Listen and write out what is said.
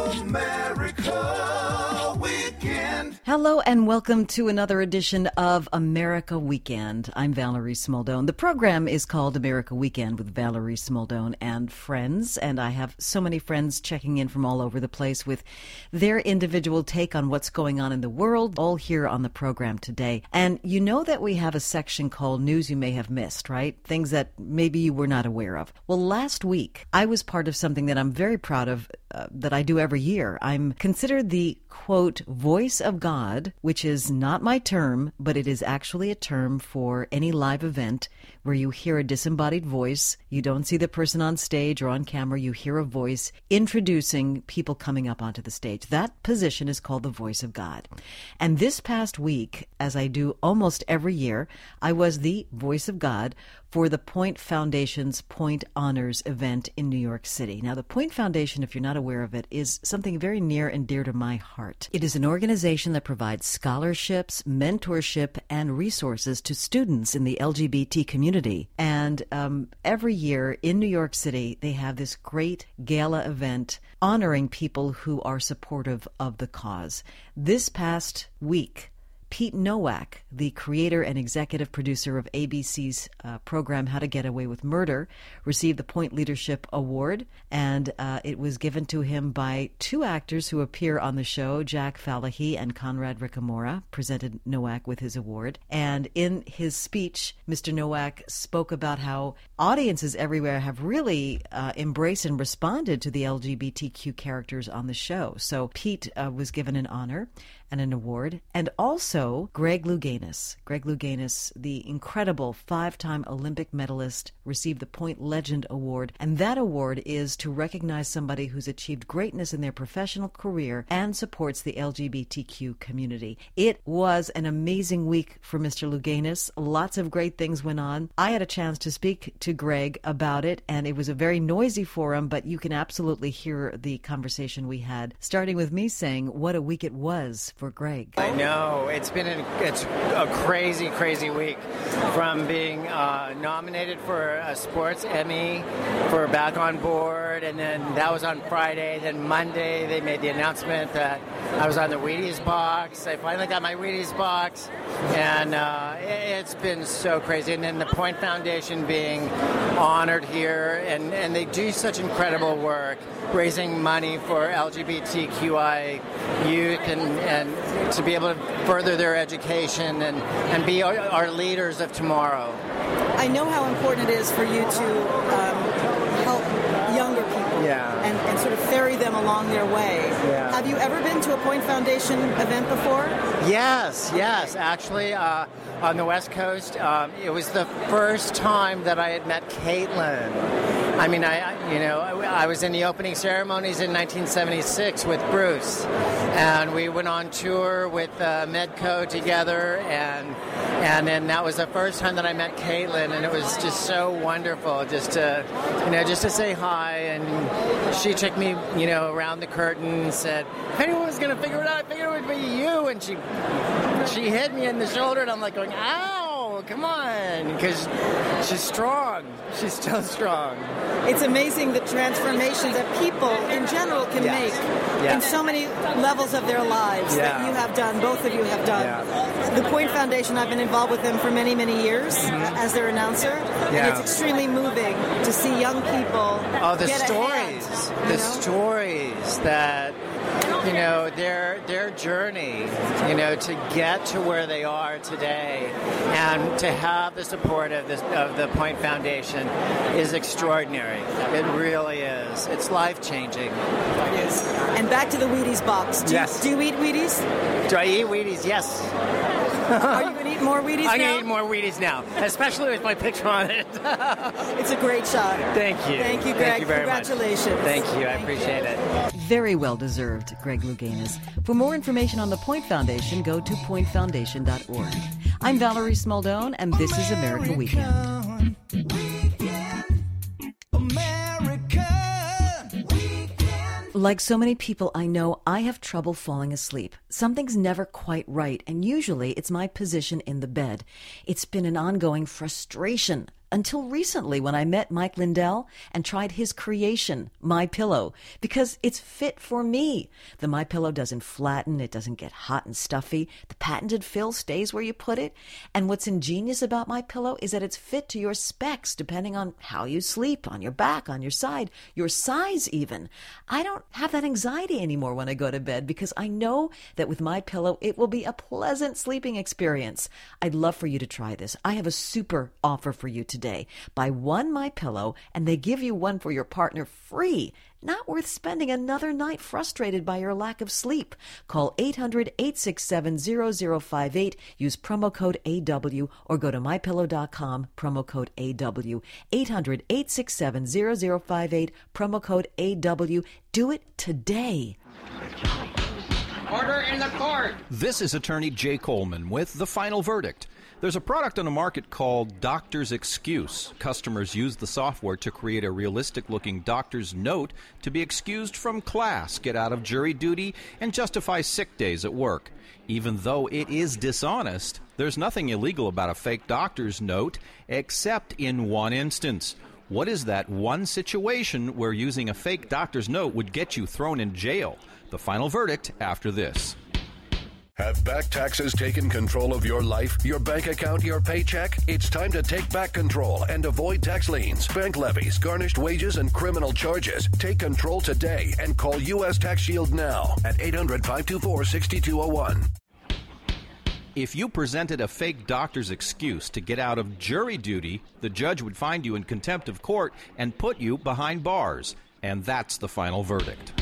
America Weekend. Hello and welcome to another edition of America Weekend. I'm Valerie Smoldone. The program is called America Weekend with Valerie Smoldone and friends, and I have so many friends checking in from all over the place with their individual take on what's going on in the world, all here on the program today. And you know that we have a section called News You May Have Missed, right? Things that maybe you were not aware of. Well, last week, I was part of something that I'm very proud of that I do every year. I'm considered the, quote, voice of God, which is not my term, but it is actually a term for any live event where you hear a disembodied voice. You don't see the person on stage or on camera. You hear a voice introducing people coming up onto the stage. That position is called the voice of God. And this past week, as I do almost every year, I was the voice of God for the Point Foundation's Point Honors event in New York City. Now, the Point Foundation, if you're not aware of it, is something very near and dear to my heart. It is an organization that provides scholarships, mentorship, and resources to students in the LGBT community. And every year in New York City, they have this great gala event honoring people who are supportive of the cause. This past week, Pete Nowak, the creator and executive producer of ABC's program How to Get Away with Murder, received the Point Leadership Award, and it was given to him by two actors who appear on the show. Jack Falahy and Conrad Ricamora presented Nowak with his award. And in his speech, Mr. Nowak spoke about how audiences everywhere have really embraced and responded to the LGBTQ characters on the show. So Pete was given an honor and an award, and also Greg Louganis. Greg Louganis, the incredible 5-time Olympic medalist, received the Point Legend Award, and that award is to recognize somebody who's achieved greatness in their professional career and supports the LGBTQ community. It was an amazing week for Mr. Louganis. Lots of great things went on. I had a chance to speak to Greg about it, and it was a very noisy forum, but you can absolutely hear the conversation we had, starting with me saying what a week it was for Greg. I know. It's a crazy, crazy week. From being nominated for a sports Emmy for Back on Board, and then that was on Friday. Then Monday they made the announcement that I was on the Wheaties box. I finally got my Wheaties box, and it's been so crazy. And then the Point Foundation being honored here, and they do such incredible work raising money for LGBTQI youth and to be able to further their education and be our leaders of tomorrow. I know how important it is for you to help younger people and sort of ferry them along their way. Yeah. Have you ever been to a Point Foundation event before? Yes. Actually, on the West Coast, it was the first time that I had met Caitlin. I mean, I was in the opening ceremonies in 1976 with Bruce, and we went on tour with Medco together, and then that was the first time that I met Caitlin, and it was just so wonderful just to say hi. And she took me, around the curtain and said, if anyone was going to figure it out, I figured it would be you. And she hit me in the shoulder, and I'm like going, ow, come on, because she's strong. She's still strong. It's amazing the transformations that people in general can make in so many levels of their lives that you have done, both of you have done. Yeah. The Point Foundation, I've been involved with them for many, many years as their announcer, and it's extremely moving to see young people get ahead, stories that, their journey, to get to where they are today, and to have the support of the Point Foundation is extraordinary. It really is. It's life-changing. It is. And back to the Wheaties box. Do you eat Wheaties? Do I eat Wheaties? Yes. Are you going to eat more Wheaties now? I'm going to eat more Wheaties now, especially with my picture on it. It's a great shot. Thank you. Thank you, Greg. Thank you very Congratulations. Much. Thank you. I appreciate it. Very well deserved, Greg Louganis. For more information on the Point Foundation, go to pointfoundation.org. I'm Valerie Smoldone, and this is America Weekend. Like so many people I know, I have trouble falling asleep. Something's never quite right, and usually it's my position in the bed. It's been an ongoing frustration. until recently when I met Mike Lindell and tried his creation, MyPillow, because it's fit for me. The MyPillow doesn't flatten, it doesn't get hot and stuffy. The patented fill stays where you put it. And what's ingenious about MyPillow is that it's fit to your specs depending on how you sleep, on your back, on your side, your size even. I don't have that anxiety anymore when I go to bed because I know that with MyPillow it will be a pleasant sleeping experience. I'd love for you to try this. I have a super offer for you today. Buy one MyPillow and they give you one for your partner free. Not worth spending another night frustrated by your lack of sleep. Call 800-867-0058. Use promo code AW or go to MyPillow.com, promo code AW. 800-867-0058, promo code AW. Do it today. Order in the court. This is attorney Jay Coleman with the final verdict. There's a product on the market called Doctor's Excuse. Customers use the software to create a realistic-looking doctor's note to be excused from class, get out of jury duty, and justify sick days at work. Even though it is dishonest, there's nothing illegal about a fake doctor's note except in one instance. What is that one situation where using a fake doctor's note would get you thrown in jail? The final verdict after this. Have back taxes taken control of your life, your bank account, your paycheck? It's time to take back control and avoid tax liens, bank levies, garnished wages, and criminal charges. Take control today and call U.S. Tax Shield now at 800-524-6201. If you presented a fake doctor's excuse to get out of jury duty, the judge would find you in contempt of court and put you behind bars. And that's the final verdict.